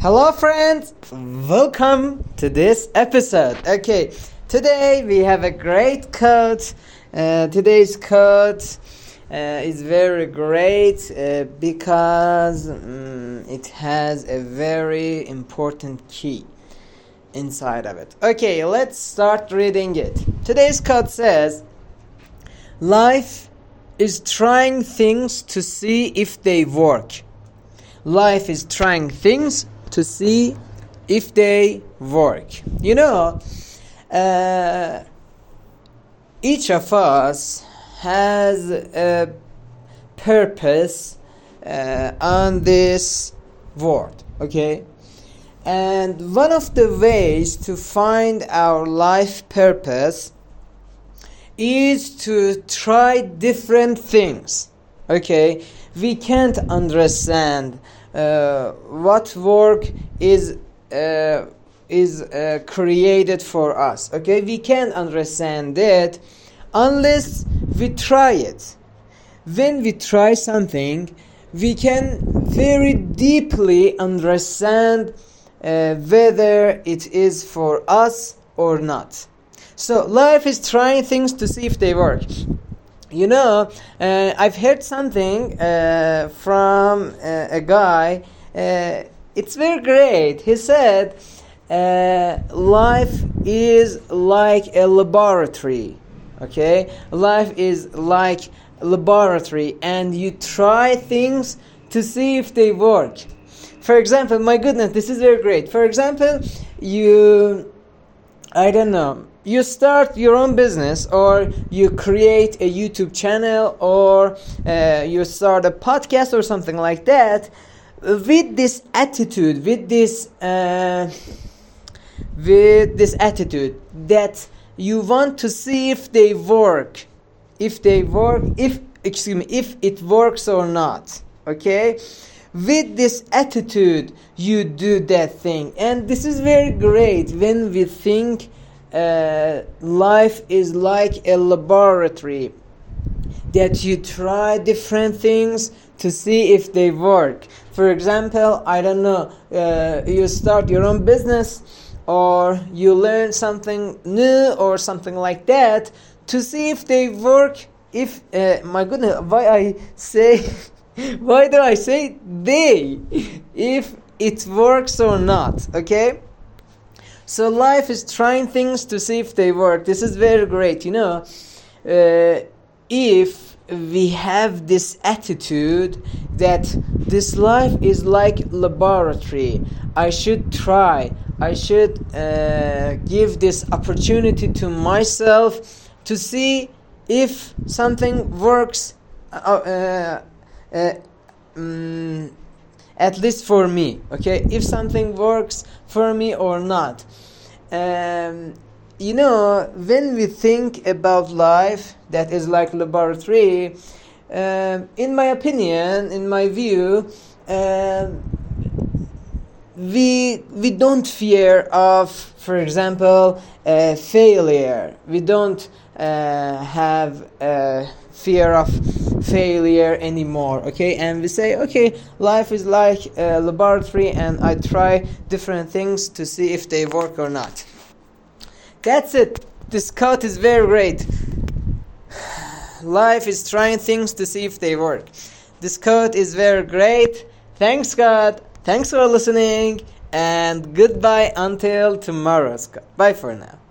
Hello, friends. Welcome to this episode. Okay, today we have a great quote. Today's quote is very great because it has a very important key inside of it. Okay, let's start reading it. Today's quote says, "Life is trying things to see if they work. Life is trying things to see if they work." You know, each of us has a purpose on this world, okay? And one of the ways to find our life purpose is to try different things, okay? We can't understand what work is created for us, okay? We can't understand it unless we try it. When we try something, we can very deeply understand whether it is for us or not. So life is trying things to see if they work. You know, I've heard something from a guy. It's very great. He said, life is like a laboratory. Okay? Life is like a laboratory, and you try things to see if they work. For example, my goodness, this is very great. For example, you start your own business, or you create a YouTube channel, or you start a podcast or something like that, with this attitude that you want to see if they work, if it works or not, okay? With this attitude you do that thing. And this is very great when we think life is like a laboratory, that you try different things to see if they work. For example, you start your own business, or you learn something new or something like that to see if they work. My goodness, why do I say they? If it works or not, okay? So life is trying things to see if they work. This is very great. You know, if we have this attitude that this life is like laboratory, I should try. I should give this opportunity to myself to see if something works. At least for me, okay? If something works for me or not. You know, when we think about life that is like laboratory, in my opinion, in my view, we don't fear of, for example, failure. We don't have fear of failure anymore, okay? And we say, okay, life is like a laboratory, and I try different things to see if they work or not. That's it. This quote is very great. Life is trying things to see if they work. This quote is very great. Thanks, God. Thanks for listening, and goodbye until tomorrow. Bye for now.